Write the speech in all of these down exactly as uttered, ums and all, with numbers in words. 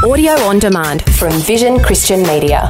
Audio on demand from Vision Christian Media.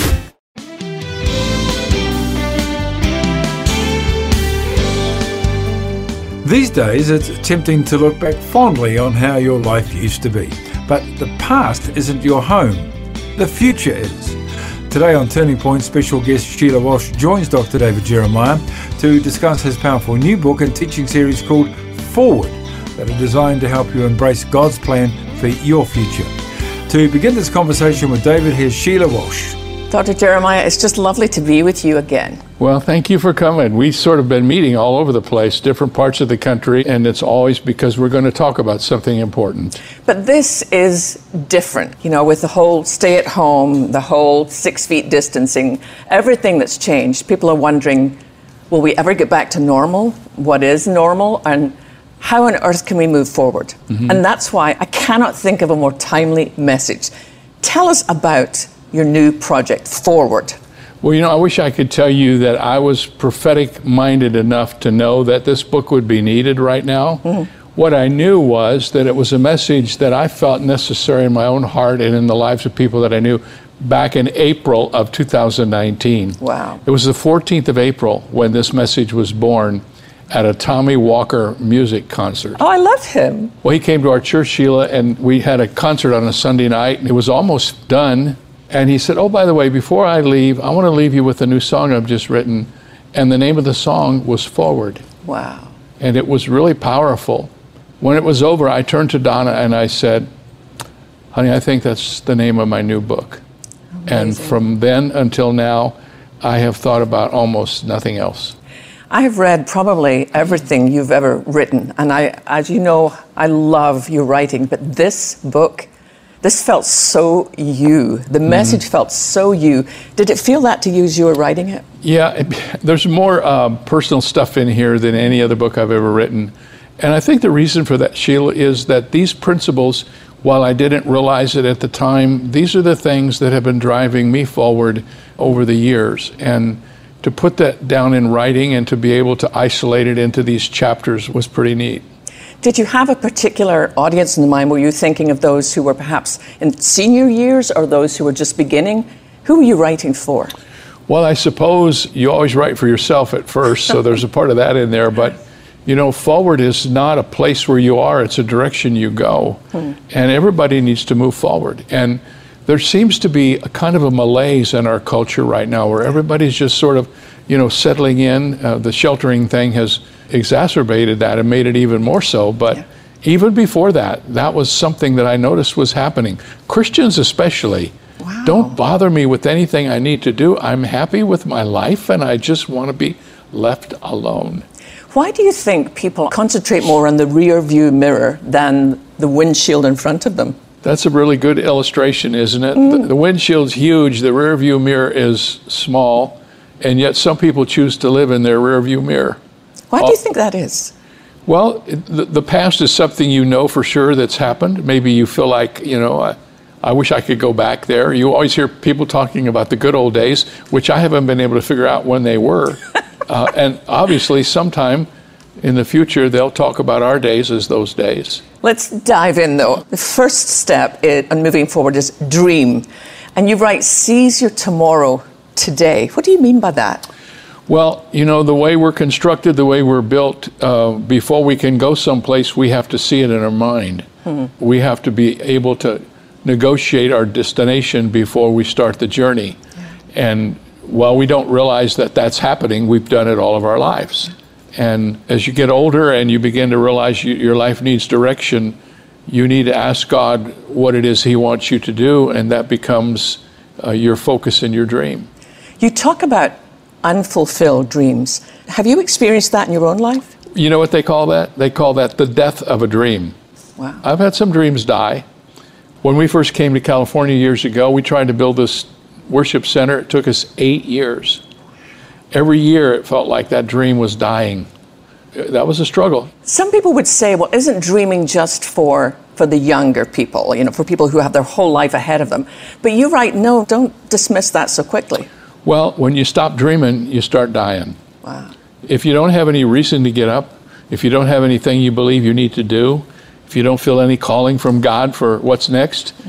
These days, it's tempting to look back fondly on how your life used to be. But the past isn't your home. The future is. Today on Turning Point, special guest Sheila Walsh joins Doctor David Jeremiah to discuss his powerful new book and teaching series called Forward, that are designed to help you embrace God's plan for your future. To begin this conversation with David, here's Sheila Walsh. Doctor Jeremiah, it's just lovely to be with you again. Well, thank you for coming. We've sort of been meeting all over the place, different parts of the country, and it's always because we're going to talk about something important. But this is different, you know, with the whole stay at home, the whole six feet distancing, everything that's changed. People are wondering, will we ever get back to normal? What is normal? And how on earth can we move forward? Mm-hmm. And that's why I cannot think of a more timely message. Tell us about your new project, Forward. Well, you know, I wish I could tell you that I was prophetic-minded enough to know that this book would be needed right now. Mm-hmm. What I knew was that it was a message that I felt necessary in my own heart and in the lives of people that I knew back in April of two thousand nineteen. Wow. It was the fourteenth of April when this message was born at a Tommy Walker music concert. Oh, I love him. Well, he came to our church, Sheila, and we had a concert on a Sunday night, and it was almost done. And he said, oh, by the way, before I leave, I want to leave you with a new song I've just written. And the name of the song was Forward. Wow. And it was really powerful. When it was over, I turned to Donna and I said, honey, I think that's the name of my new book. Amazing. And from then until now, I have thought about almost nothing else. I have read probably everything you've ever written. And I, as you know, I love your writing. But this book, this felt so you. The message mm. felt so you. Did it feel that to you as you were writing it? Yeah, it, there's more um, personal stuff in here than any other book I've ever written. And I think the reason for that, Sheila, is that these principles, while I didn't realize it at the time, these are the things that have been driving me forward over the years. And to put that down in writing and to be able to isolate it into these chapters was pretty neat. Did you have a particular audience in mind? Were you thinking of those who were perhaps in senior years or those who were just beginning? Who were you writing for? Well, I suppose you always write for yourself at first, so there's a part of that in there. But, you know, forward is not a place where you are, it's a direction you go. Hmm. And everybody needs to move forward. And there seems to be a kind of a malaise in our culture right now where everybody's just sort of, you know, settling in. Uh, the sheltering thing has exacerbated that and made it even more so. But yeah. even before that, that was something that I noticed was happening. Christians especially, wow. don't bother me with anything I need to do. I'm happy with my life and I just want to be left alone. Why do you think people concentrate more on the rear view mirror than the windshield in front of them? That's a really good illustration, isn't it? Mm. The, the windshield's huge, the rear view mirror is small, and yet some people choose to live in their rear view mirror. Why do you think that is? Well, it, the, the past is something you know for sure that's happened. Maybe you feel like, you know, I, I wish I could go back there. You always hear people talking about the good old days, which I haven't been able to figure out when they were. uh, and obviously, sometime in the future, they'll talk about our days as those days. Let's dive in, though. The first step in moving forward is dream. And you write, seize your tomorrow today. What do you mean by that? Well, you know, the way we're constructed, the way we're built, uh, before we can go someplace, we have to see it in our mind. Hmm. We have to be able to negotiate our destination before we start the journey. Yeah. And while we don't realize that that's happening, we've done it all of our lives. And as you get older and you begin to realize you, your life needs direction, you need to ask God what it is He wants you to do, and that becomes uh, your focus and your dream. You talk about unfulfilled dreams. Have you experienced that in your own life? You know what they call that? They call that the death of a dream. Wow. I've had some dreams die. When we first came to California years ago, we tried to build this worship center. It took us eight years. Every year it felt like that dream was dying. That was a struggle. Some people would say, well, isn't dreaming just for, for the younger people, you know, for people who have their whole life ahead of them? But you're right, no, don't dismiss that so quickly. Well, when you stop dreaming, you start dying. Wow. If you don't have any reason to get up, if you don't have anything you believe you need to do, if you don't feel any calling from God for what's next, mm-hmm.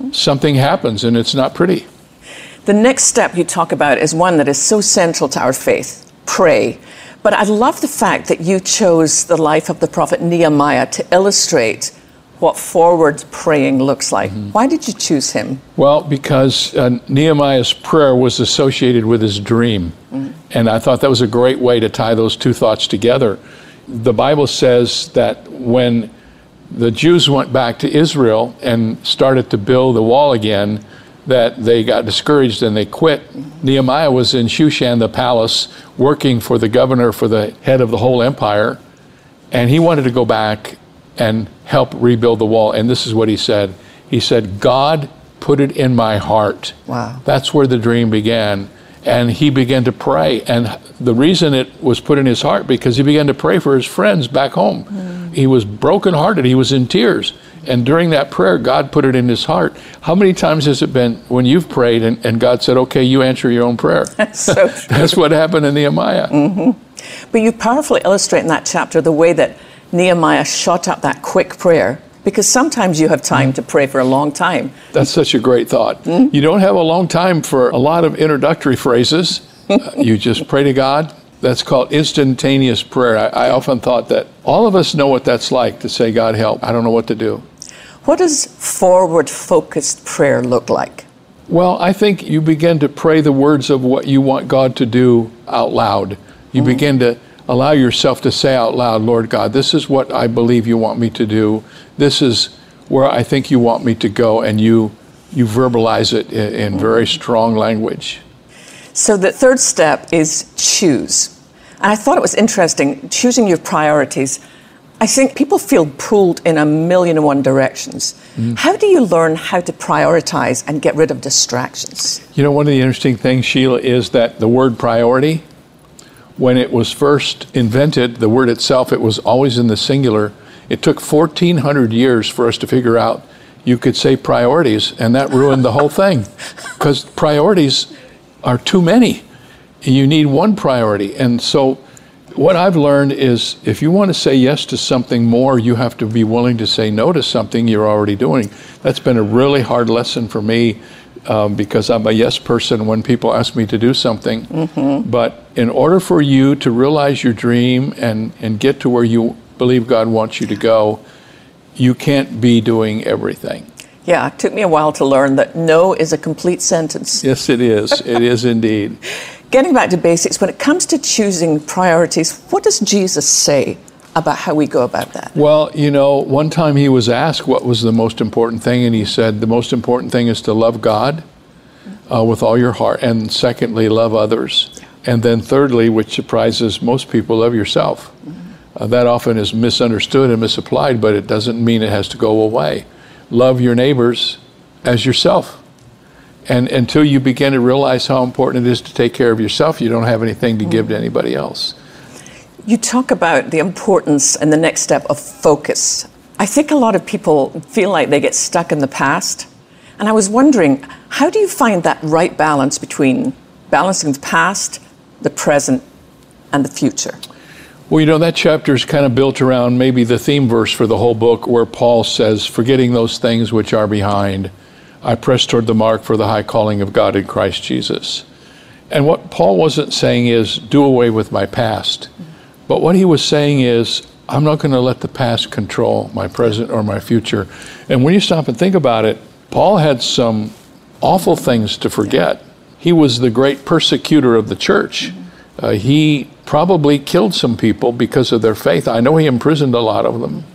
something happens and it's not pretty. The next step you talk about is one that is so central to our faith, pray. But I love the fact that you chose the life of the prophet Nehemiah to illustrate what forward praying looks like. Mm-hmm. Why did you choose him? Well, because uh, Nehemiah's prayer was associated with his dream. Mm-hmm. And I thought that was a great way to tie those two thoughts together. The Bible says that when the Jews went back to Israel and started to build the wall again, that they got discouraged and they quit. Mm-hmm. Nehemiah was in Shushan, the palace, working for the governor, for the head of the whole empire, and he wanted to go back and help rebuild the wall. And this is what he said. He said, God put it in my heart. Wow. That's where the dream began. And he began to pray. And the reason it was put in his heart, because he began to pray for his friends back home. Mm. He was brokenhearted. He was in tears. And during that prayer, God put it in his heart. How many times has it been when you've prayed and, and God said, okay, you answer your own prayer? That's so true. That's what happened to Nehemiah. Mm-hmm. But you powerfully illustrate in that chapter the way that Nehemiah shot up that quick prayer, because sometimes you have time to pray for a long time. That's such a great thought. Mm-hmm. You don't have a long time for a lot of introductory phrases. uh, you just pray to God. That's called instantaneous prayer. I, I often thought that all of us know what that's like, to say, God help, I don't know what to do. What does forward-focused prayer look like? Well, I think you begin to pray the words of what you want God to do out loud. You mm-hmm. begin to allow yourself to say out loud, Lord God, this is what I believe you want me to do. This is where I think you want me to go, and you you verbalize it in, in very strong language. So the third step is choose. And I thought it was interesting, choosing your priorities. I think people feel pulled in a million and one directions. Mm. How do you learn how to prioritize and get rid of distractions? You know, one of the interesting things, Sheila, is that the word priority, when it was first invented, the word itself, it was always in the singular. It took fourteen hundred years for us to figure out you could say priorities, and that ruined the whole thing. Because priorities are too many. You need one priority. And so what I've learned is if you want to say yes to something more, you have to be willing to say no to something you're already doing. That's been a really hard lesson for me. Um, because I'm a yes person when people ask me to do something. Mm-hmm. But in order for you to realize your dream and, and get to where you believe God wants you to go, you can't be doing everything. Yeah, it took me a while to learn that no is a complete sentence. Yes, it is. It is indeed. Getting back to basics, when it comes to choosing priorities, what does Jesus say about how we go about that? Well, you know, one time he was asked what was the most important thing, and he said the most important thing is to love God uh, with all your heart, and secondly, love others. And then thirdly, which surprises most people, love yourself. Uh, that often is misunderstood and misapplied, but it doesn't mean it has to go away. Love your neighbors as yourself. And until you begin to realize how important it is to take care of yourself, you don't have anything to give to anybody else. You talk about the importance and the next step of focus. I think a lot of people feel like they get stuck in the past. And I was wondering, how do you find that right balance between balancing the past, the present, and the future? Well, you know, that chapter is kind of built around maybe the theme verse for the whole book, where Paul says, forgetting those things which are behind, I press toward the mark for the high calling of God in Christ Jesus. And what Paul wasn't saying is, do away with my past. But what he was saying is, I'm not going to let the past control my present or my future. And when you stop and think about it, Paul had some awful things to forget. He was the great persecutor of the church. Uh, he probably killed some people because of their faith. I know he imprisoned a lot of them.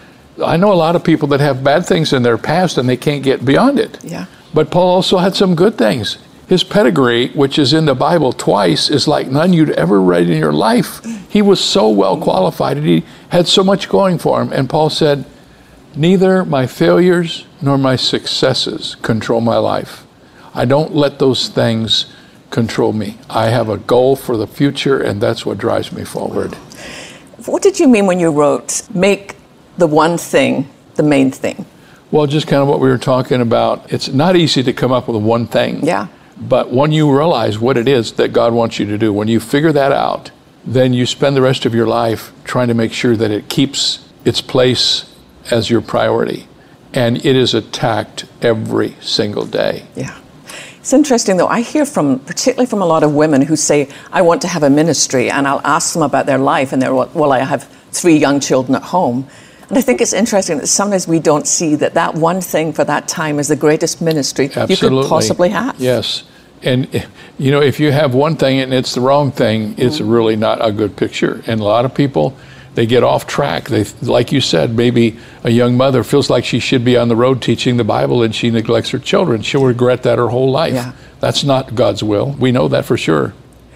I know a lot of people that have bad things in their past and they can't get beyond it. Yeah. But Paul also had some good things. His pedigree, which is in the Bible twice, is like none you'd ever read in your life. He was so well qualified, and he had so much going for him. And Paul said, neither my failures nor my successes control my life. I don't let those things control me. I have a goal for the future, and that's what drives me forward. What did you mean when you wrote, make the one thing the main thing? Well, just kind of what we were talking about. It's not easy to come up with one thing. Yeah. But when you realize what it is that God wants you to do, when you figure that out, then you spend the rest of your life trying to make sure that it keeps its place as your priority. and it is attacked every single day. Yeah. It's interesting, though. I hear from, particularly from a lot of women who say, I want to have a ministry, and I'll ask them about their life, and they're, well, I have three young children at home. And I think it's interesting that sometimes we don't see that that one thing for that time is the greatest ministry Absolutely. you could possibly have. Yes. And, you know, if you have one thing and it's the wrong thing, it's mm-hmm. really not a good picture. And a lot of people, they get off track. They, like you said, maybe a young mother feels like she should be on the road teaching the Bible and she neglects her children. She'll regret that her whole life. Yeah. That's not God's will. We know that for sure.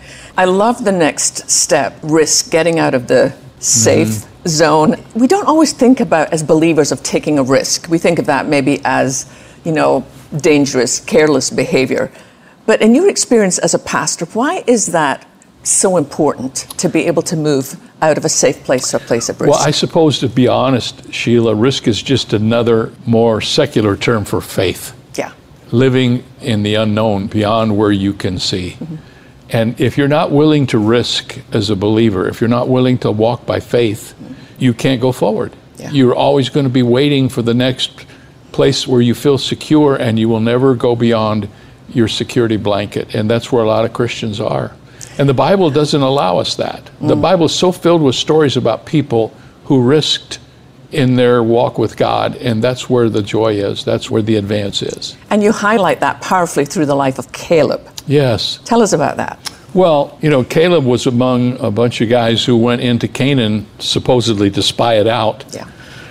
I love the next step, risk, getting out of the safe mm-hmm. zone. We don't always think about, as believers, of taking a risk. We think of that maybe as, you know, dangerous, careless behavior. But in your experience as a pastor, why is that so important to be able to move out of a safe place or place of risk? Well, I suppose, to be honest, Sheila, risk is just another more secular term for faith. Yeah. Living in the unknown, beyond where you can see. Mm-hmm. And if you're not willing to risk as a believer, if you're not willing to walk by faith, mm-hmm. you can't go forward. Yeah. You're always going to be waiting for the next place where you feel secure, and you will never go beyond your security blanket. And that's where a lot of Christians are. And the Bible doesn't allow us that. Mm. The Bible is so filled with stories about people who risked in their walk with God, and that's where the joy is. That's where the advance is. And you highlight that powerfully through the life of Caleb. Yes. Tell us about that. Well, you know, Caleb was among a bunch of guys who went into Canaan supposedly to spy it out. Yeah.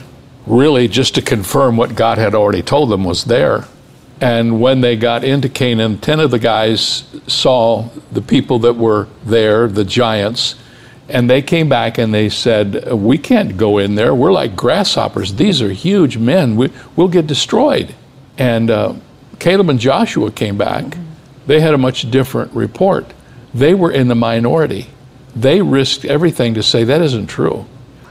Really just to confirm what God had already told them was there. And when they got into Canaan, ten of the guys saw the people that were there, the giants, and they came back and they said, we can't go in there. We're like grasshoppers. These are huge men. We, we'll get destroyed. And uh, Caleb and Joshua came back. Mm-hmm. They had a much different report. They were in the minority. They risked everything to say that isn't true.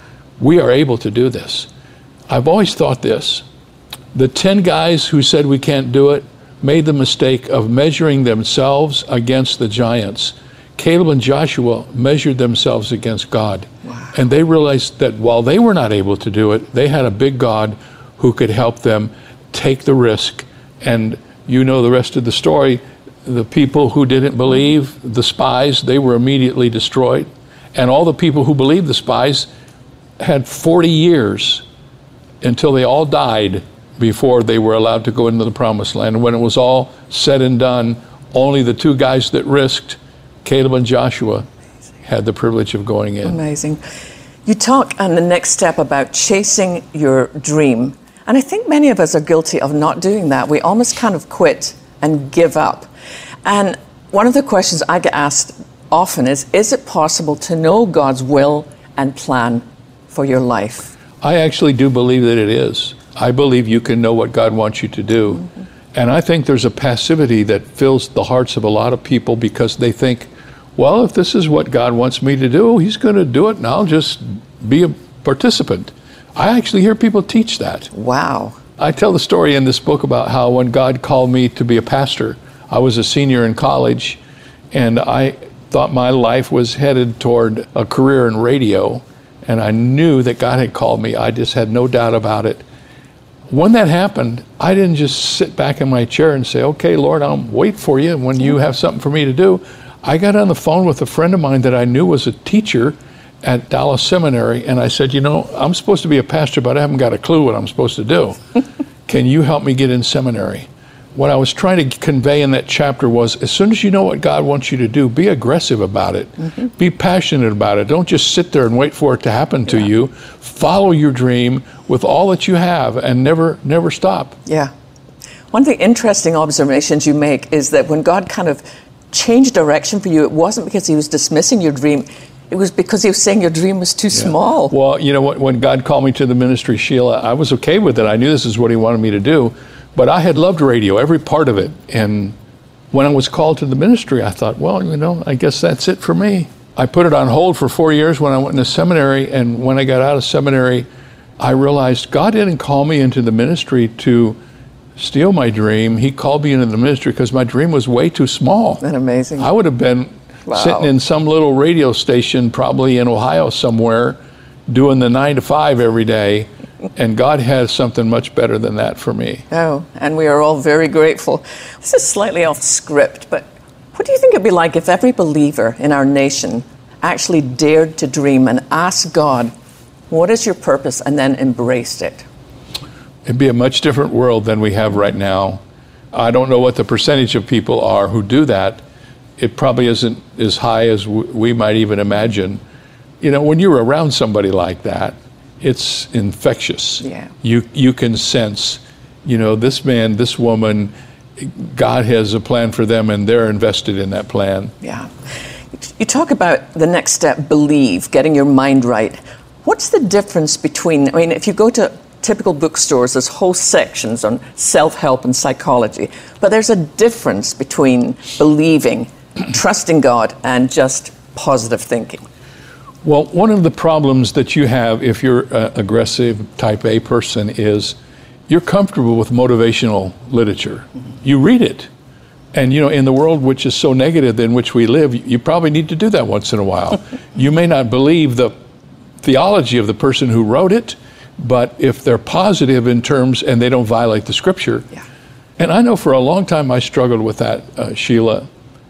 We are able to do this. I've always thought this. The ten guys who said we can't do it made the mistake of measuring themselves against the giants. Caleb and Joshua measured themselves against God. Wow. And they realized that while they were not able to do it, they had a big God who could help them take the risk. And you know the rest of the story. The people who didn't believe, the spies, they were immediately destroyed. And all the people who believed the spies had forty years until they all died before they were allowed to go into the promised land. And when it was all said and done, only the two guys that risked, Caleb and Joshua, had the privilege of going in. Amazing. You talk on the next step about chasing your dream. And I think many of us are guilty of not doing that. We almost kind of quit and give up. And one of the questions I get asked often is, is it possible to know God's will and plan for your life? I actually do believe that it is. I believe you can know what God wants you to do. Mm-hmm. And I think there's a passivity that fills the hearts of a lot of people because they think, well, if this is what God wants me to do, he's going to do it and I'll just be a participant. I actually hear people teach that. Wow. I tell the story in this book about how when God called me to be a pastor, I was a senior in college and I thought my life was headed toward a career in radio, and I knew that God had called me. I just had no doubt about it. When that happened, I didn't just sit back in my chair and say, okay, Lord, I'll wait for you when you have something for me to do. I got on the phone with a friend of mine that I knew was a teacher at Dallas Seminary, and I said, you know, I'm supposed to be a pastor, but I haven't got a clue what I'm supposed to do. Can you help me get in seminary? What I was trying to convey in that chapter was, as soon as you know what God wants you to do, be aggressive about it. Mm-hmm. Be passionate about it. Don't just sit there and wait for it to happen to yeah. you. Follow your dream with all that you have and never, never stop. Yeah. One of the interesting observations you make is that when God kind of changed direction for you, it wasn't because he was dismissing your dream. It was because he was saying your dream was too yeah. small. Well, you know, when God called me to the ministry, Sheila, I was okay with it. I knew this is what he wanted me to do. But I had loved radio, every part of it. And when I was called to the ministry, I thought, well, you know, I guess that's it for me. I put it on hold for four years when I went into seminary. And when I got out of seminary, I realized God didn't call me into the ministry to steal my dream. He called me into the ministry because my dream was way too small. Isn't that amazing? I would have been wow. sitting in some little radio station, probably in Ohio somewhere, doing the nine to five every day. And God has something much better than that for me. Oh, and we are all very grateful. This is slightly off script, but what do you think it'd be like if every believer in our nation actually dared to dream and ask God, what is your purpose, and then embraced it? It'd be a much different world than we have right now. I don't know what the percentage of people are who do that. It probably isn't as high as w- we might even imagine. You know, when you're around somebody like that, it's infectious. Yeah. You you can sense, you know, this man, this woman, God has a plan for them and they're invested in that plan. Yeah. You talk about the next step, believe, getting your mind right. What's the difference between, I mean, if you go to typical bookstores, there's whole sections on self-help and psychology, but there's a difference between believing, trusting God, and just positive thinking. Well, one of the problems that you have if you're an aggressive type A person is you're comfortable with motivational literature. Mm-hmm. You read it. And, you know, in the world which is so negative in which we live, you probably need to do that once in a while. You may not believe the theology of the person who wrote it, but if they're positive in terms and they don't violate the scripture. Yeah. And I know for a long time I struggled with that, uh, Sheila,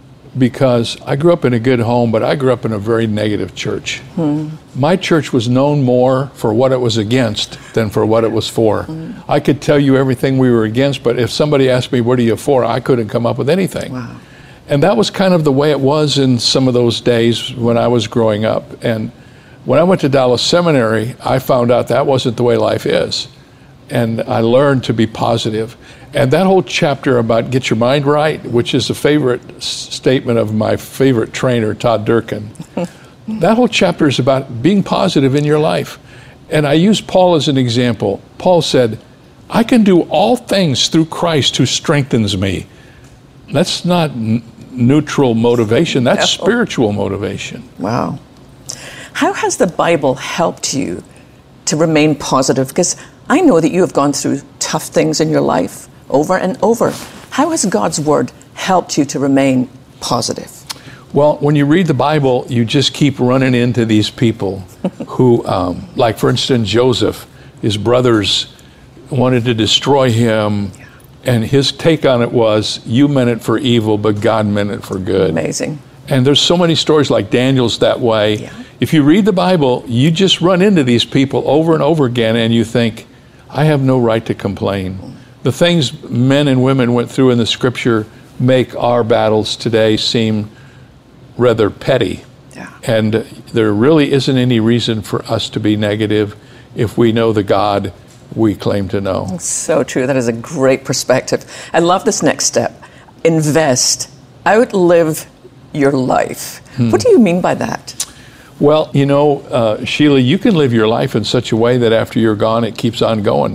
because I grew up in a good home, but I grew up in a very negative church. Hmm. My church was known more for what it was against than for what it was for. Hmm. I could tell you everything we were against, but if somebody asked me, what are you for? I couldn't come up with anything. Wow. And that was kind of the way it was in some of those days when I was growing up. And when I went to Dallas Seminary, I found out that wasn't the way life is. And I learned to be positive. And that whole chapter about get your mind right, which is a favorite s- statement of my favorite trainer, Todd Durkin, that whole chapter is about being positive in your life. And I use Paul as an example. Paul said, I can do all things through Christ who strengthens me. That's not n- neutral motivation, that's no. spiritual motivation. Wow. How has the Bible helped you to remain positive? Because I know that you have gone through tough things in your life over and over. How has God's Word helped you to remain positive? Well, when you read the Bible, you just keep running into these people who, um, like for instance, Joseph, his brothers wanted to destroy him, and his take on it was, you meant it for evil, but God meant it for good. Amazing. And there's so many stories like Daniel's that way. Yeah. If you read the Bible, you just run into these people over and over again, and you think, I have no right to complain. The things men and women went through in the scripture make our battles today seem rather petty. Yeah. And there really isn't any reason for us to be negative if we know the God we claim to know. So true. That is a great perspective. I love this next step. Invest. Outlive your life. Hmm. What do you mean by that? Well, you know, uh, Sheila, you can live your life in such a way that after you're gone, it keeps on going.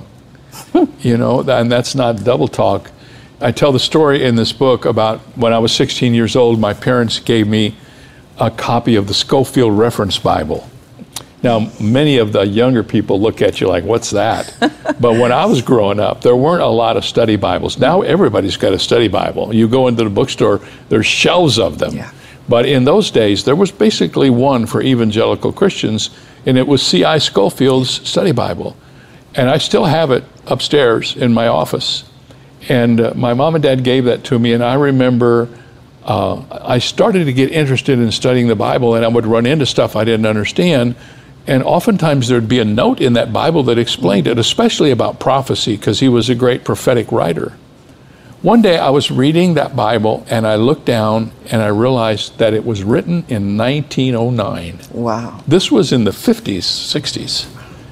You know, and that's not double talk. I tell the story in this book about when I was sixteen years old, my parents gave me a copy of the Scofield Reference Bible. Now, many of the younger people look at you like, what's that? But when I was growing up, there weren't a lot of study Bibles. Now everybody's got a study Bible. You go into the bookstore, there's shelves of them. Yeah. But in those days, there was basically one for evangelical Christians, and it was C I Scofield's study Bible. And I still have it upstairs in my office. And uh, my mom and dad gave that to me, and I remember uh, I started to get interested in studying the Bible, and I would run into stuff I didn't understand. And oftentimes there'd be a note in that Bible that explained it, especially about prophecy, because he was a great prophetic writer. One day I was reading that Bible, and I looked down, and I realized that it was written in nineteen oh nine. Wow. This was in the fifties, sixties.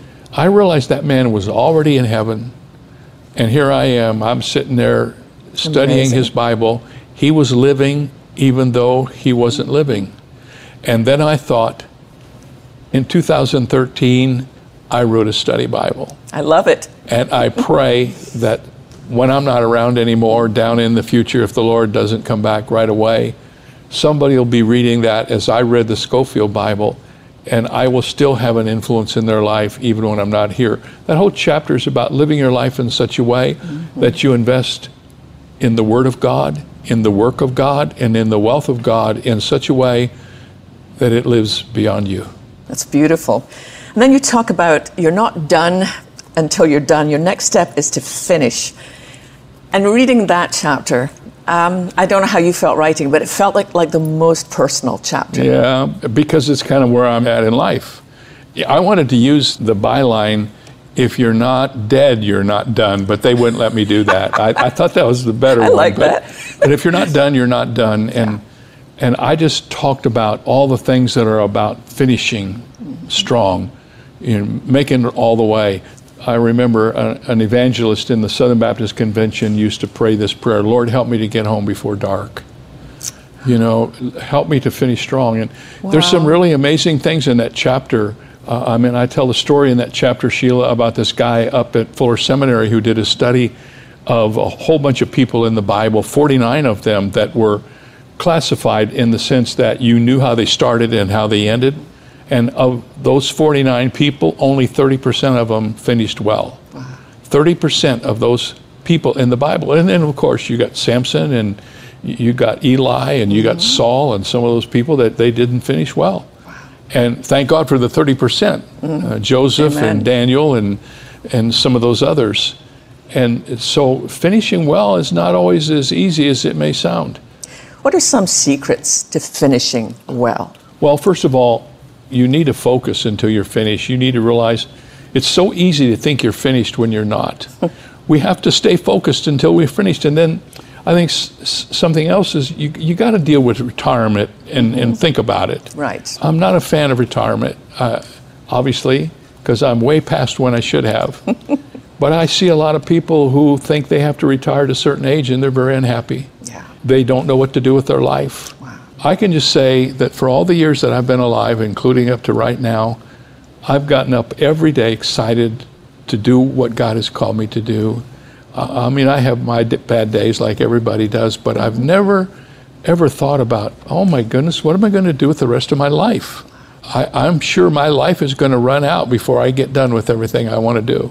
I realized that man was already in heaven, and here I am. I'm sitting there studying Amazing. His Bible. He was living even though he wasn't living. And then I thought, in two thousand thirteen, I wrote a study Bible. I love it. And I pray that when I'm not around anymore, down in the future, if the Lord doesn't come back right away, somebody will be reading that as I read the Scofield Bible, and I will still have an influence in their life even when I'm not here. That whole chapter is about living your life in such a way mm-hmm. that you invest in the Word of God, in the work of God, and in the wealth of God in such a way that it lives beyond you. That's beautiful. And then you talk about you're not done until you're done. Your next step is to finish. And reading that chapter, um, I don't know how you felt writing, but it felt like, like the most personal chapter. Yeah, because it's kind of where I'm at in life. I wanted to use the byline, if you're not dead, you're not done, but they wouldn't let me do that. I, I thought that was the better I one. like but, that. But if you're not done, you're not done. And Yeah. and I just talked about all the things that are about finishing strong, you know, making it all the way. I remember a, an evangelist in the Southern Baptist Convention used to pray this prayer: Lord, help me to get home before dark. You know, help me to finish strong. And Wow. there's some really amazing things in that chapter. Uh, I mean, I tell the story in that chapter, Sheila, about this guy up at Fuller Seminary who did a study of a whole bunch of people in the Bible, forty-nine of them that were classified in the sense that you knew how they started and how they ended. And of those forty-nine people, only thirty percent of them finished well. Wow. thirty percent of those people in the Bible. And then, of course, you got Samson and you got Eli and you got mm-hmm. Saul and some of those people that they didn't finish well. And thank God for the thirty percent, mm-hmm. uh, Joseph Amen. and Daniel and and some of those others. And so finishing well is not always as easy as it may sound. What are some secrets to finishing well? Well, first of all, you need to focus until you're finished. You need to realize it's so easy to think you're finished when you're not. We have to stay focused until we're finished. And then I think s- something else is you you got to deal with retirement and, mm-hmm. and think about it. Right. I'm not a fan of retirement, uh, obviously, because I'm way past when I should have. But I see a lot of people who think they have to retire at a certain age and they're very unhappy. Yeah. They don't know what to do with their life. Wow. I can just say that for all the years that I've been alive, including up to right now, I've gotten up every day excited to do what God has called me to do. Uh, I mean, I have my d- bad days like everybody does, but I've never, ever thought about, oh my goodness, what am I going to do with the rest of my life? I, I'm sure my life is going to run out before I get done with everything I want to do.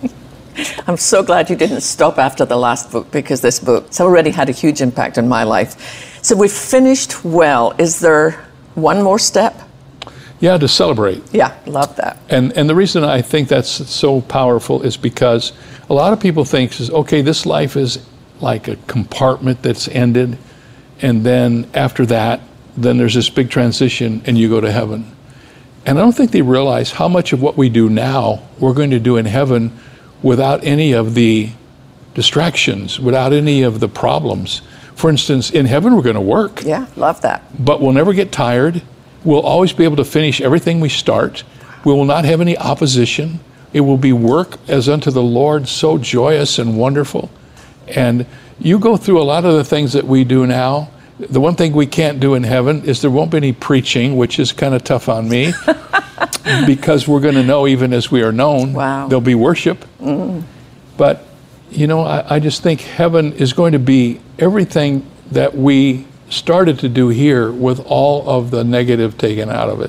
I'm so glad you didn't stop after the last book, because this book has already had a huge impact on my life. So we've finished well. Is there one more step? Yeah, to celebrate. Yeah, love that. And and the reason I think that's so powerful is because a lot of people think, is okay, this life is like a compartment that's ended, and then after that, then there's this big transition and you go to heaven. And I don't think they realize how much of what we do now we're going to do in heaven without any of the distractions, without any of the problems. For instance, in heaven we're going to work. Yeah, love that. But we'll never get tired. We'll always be able to finish everything we start. We will not have any opposition. It will be work as unto the Lord, so joyous and wonderful. And you go through a lot of the things that we do now. The one thing we can't do in heaven is there won't be any preaching, which is kind of tough on me, because we're going to know even as we are known. Wow. There'll be worship. Mm. But, you know, I, I just think heaven is going to be everything that we started to do here with all of the negative taken out of it.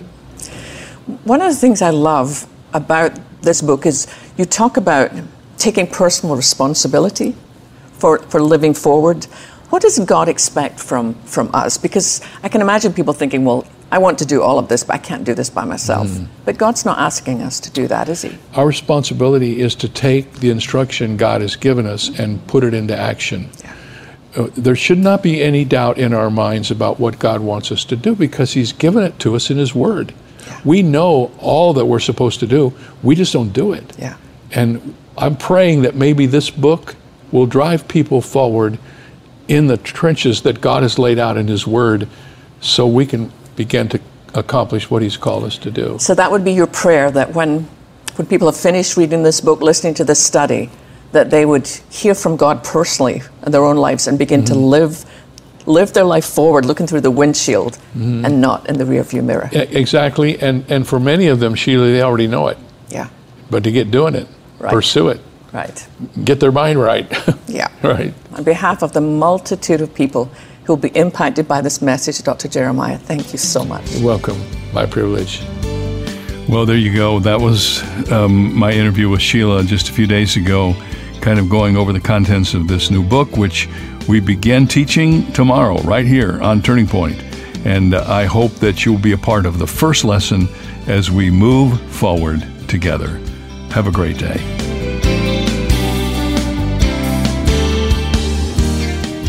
One of the things I love about this book is you talk about taking personal responsibility for, for living forward. What does God expect from, from us? Because I can imagine people thinking, well, I want to do all of this, but I can't do this by myself. Mm. But God's not asking us to do that, is he? Our responsibility is to take the instruction God has given us and put it into action. Yeah. Uh, there should not be any doubt in our minds about what God wants us to do, because he's given it to us in his word. Yeah. We know all that we're supposed to do. We just don't do it. Yeah. And I'm praying that maybe this book will drive people forward in the trenches that God has laid out in his word, so we can begin to accomplish what he's called us to do. So that would be your prayer, that when, when people have finished reading this book, listening to this study, that they would hear from God personally in their own lives and begin mm-hmm. to live live their life forward, looking through the windshield mm-hmm. and not in the rearview mirror. Exactly, and and for many of them, Sheila, they already know it. Yeah. But to get doing it, right. pursue it. Right. Get their mind right. Yeah. Right. On behalf of the multitude of people who will be impacted by this message, Doctor Jeremiah, thank you so much. You're welcome. My privilege. Well, there you go. That was um, my interview with Sheila just a few days ago, kind of going over the contents of this new book, which we begin teaching tomorrow right here on Turning Point. And uh, I hope that you'll be a part of the first lesson as we move forward together. Have a great day.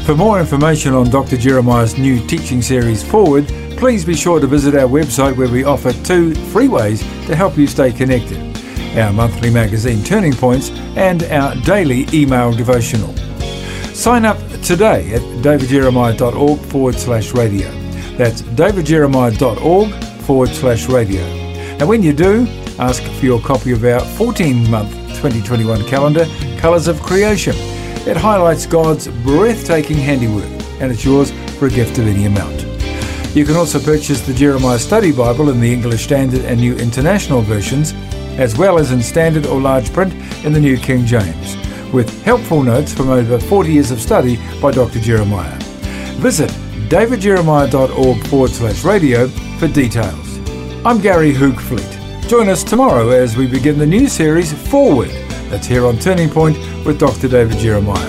For more information on Doctor Jeremiah's new teaching series Forward, please be sure to visit our website where we offer two free ways to help you stay connected: our monthly magazine Turning Points and our daily email devotional. Sign up today at davidjeremiah.org forward slash radio. That's davidjeremiah.org forward slash radio. And when you do, ask for your copy of our fourteen-month twenty twenty-one calendar, Colours of Creation. It highlights God's breathtaking handiwork, and it's yours for a gift of any amount. You can also purchase the Jeremiah Study Bible in the English Standard and New International versions, as well as in standard or large print in the New King James, with helpful notes from over forty years of study by Doctor Jeremiah. Visit davidjeremiah.org forward slash radio for details. I'm Gary Hoogfleet. Join us tomorrow as we begin the new series Forward, that's here on Turning Point with Doctor David Jeremiah.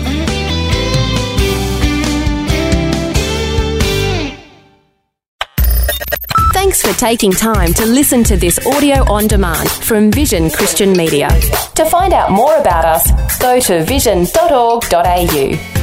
Thanks for taking time to listen to this audio on demand from Vision Christian Media. To find out more about us, go to vision dot org dot a u.